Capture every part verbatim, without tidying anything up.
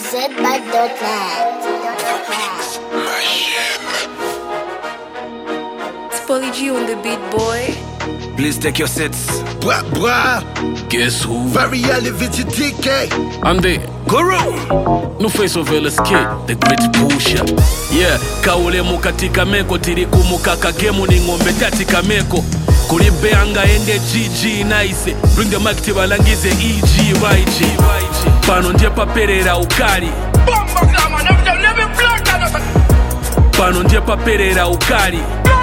zbad.net. It's Polly G on the beat, boy. Please take your seats. Bra bra. Guess who? Very elevated T K. I'm the Guru. No face of L S K, the great pusher. Yeah, kaule mukatika meko tiri kumukaka gemu ni ngombe tatika meko. Kuribeanga ende G G nice. Bring the mic tibalangize E G Y G. Pano ndiye paperera ukali. Pano ndiye paperera ukali.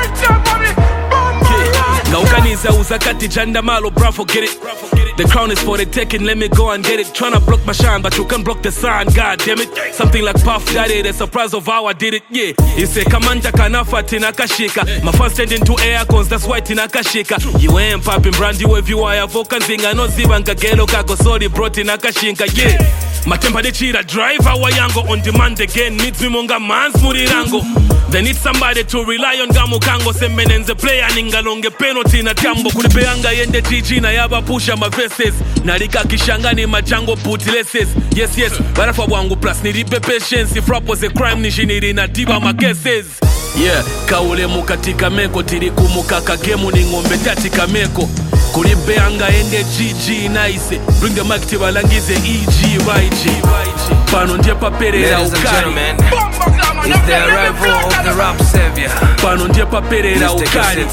Naukaniza uzakati janda malo, bro, forget it. The crown is for the taking, let me go and get it. Tryna block my shine, but you can't block the sun, god damn it. Something like Puff Daddy, the surprise of how I did it, yeah. It's a kamanja kanafa tinakashika. My fans stand into air cons, that's why tinakashika. You ain't popping brandy wave, you are vokanzinga. No zibanka gelo kako sorry bro tinakashinka, yeah. Matempa de chira drive our yango on demand again. Needs me monga mans murirango. They need somebody to rely on gamu kango. Semenenze player ningalonge penalty na tambo. Kulipeanga yende G G na yaba pusha ma verses. Narika kishangani machango putileses. Yes yes, barafa wangu plus niripe patience. If rap was a crime nishiniri na diba ma cases. Yeah, kaule mukatika meko tiri kumukaka gemu ni ngombe tatika meko. Kuribeanga ende G G nice. Bring the mic tibalangize E G Y G. Pano ndiye paperera ukali. It's the arrival of the rap savior. Pano ndiye paperera ukali.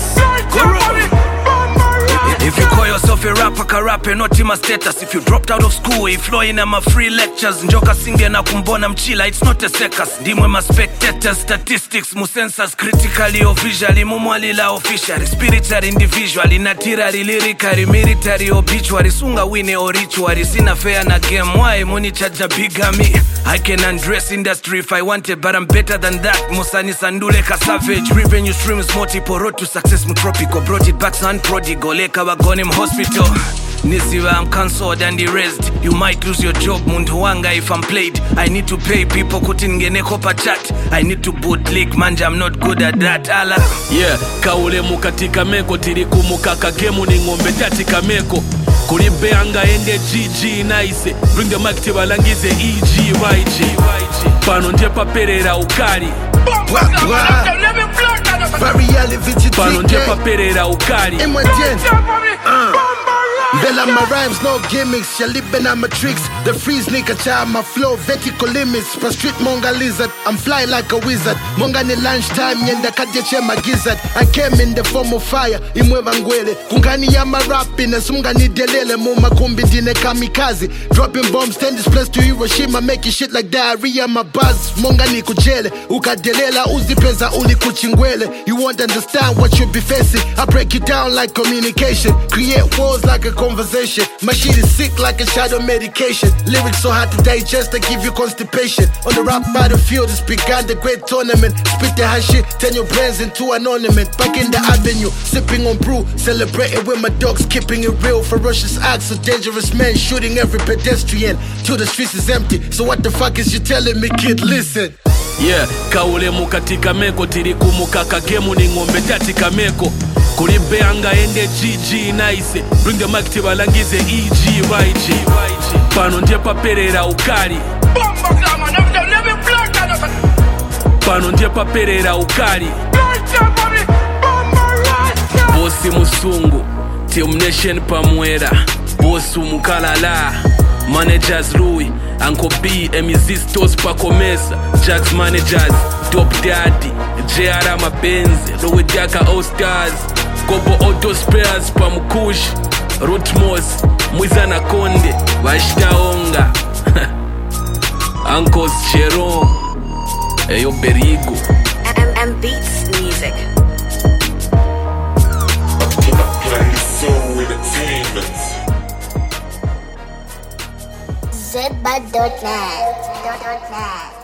If you call yourself a rapper, ka rapper, not in my status. If you dropped out of school, if flowing in my free lectures, njoka singe na kumbona mchila, it's not a circus. Ndimwe ma spectators, statistics, mu sensors, critically or visually, mumwali la officially, spiritual, individually, naturally, lyrically, military, obituary, sunga wine or rituary, sina fair na game, why money charge a bigamy? I can undress industry if I wanted, but I'm better than that. Musani Sandule ka savage, revenue streams multiple, road to success, mutropico, brought it back, son prodigal, leka gone him hospital. Nisiva, I'm cancelled and erased. You might lose your job, Munduwanga, if I'm played. I need to pay people, kutingene kopa chat. I need to bootlick, manja, I'm not good at that, ala. Yeah, kaule mukatika meko tiri kumukaka gemu ni ngombe tatika meko. Kuribeanga ende G G nice. Bring the mic tibalangize E G Y G. Pano ndiye paperera ukali. Bra bra. Very elevated Pano T ndiye K. paperera ukali. In my den. Uh. Bella my rhymes, no gimmicks. Ya lippin' on my tricks. The freeze nigga child, my flow, vertical limits. Per street monga lizard, I'm fly like a wizard. Monga ni lunchtime, yenda kadyeche my gizzard. I came in the form of fire, imweva ngwele. Kungani ya my rapping, sunga ni delele. Muma kumbi dine kamikaze. Dropping bombs, turn this place to Hiroshima. Making shit like diarrhea, my buzz. Monga ni kujele. Ukadelela, uzipeza uli kuchingwele. You won't understand what you be facing. I break it down like communication. Create walls like a conversation. My shit is sick like a shadow medication. Lyrics so hard to digest, they give you constipation. On the rap battlefield, it's begun the great tournament. Spit the high shit, turn your brains into an ornament. Back in the avenue, sipping on brew, celebrating with my dogs, keeping it real. Ferocious acts of dangerous men, shooting every pedestrian till the streets is empty. So what the fuck is you telling me, kid? Listen. Yeah, kaule mukatika meko tiri kumukaka gemu ni ngombe tatika meko. Kuribeanga ende G G nice. Bring the mic tibalangize E G Y G. Pano ndiye paperera ukali. Pano ndiye paperera ukali. Bosi musungu, Team Nation pamwera. Bosu mukalala. Managers Louis, Uncle B, Emizistos Pakomesa, Jax Managers, Top Daddy, J R Mabenzi, Lowediaka All Stars, Kobo Auto Spares, Pamukush, Rutmos, Mwizana Konde, Vashtaonga, Uncles Cheron, Eyo Berigo. M M Beats Music. zbad.net.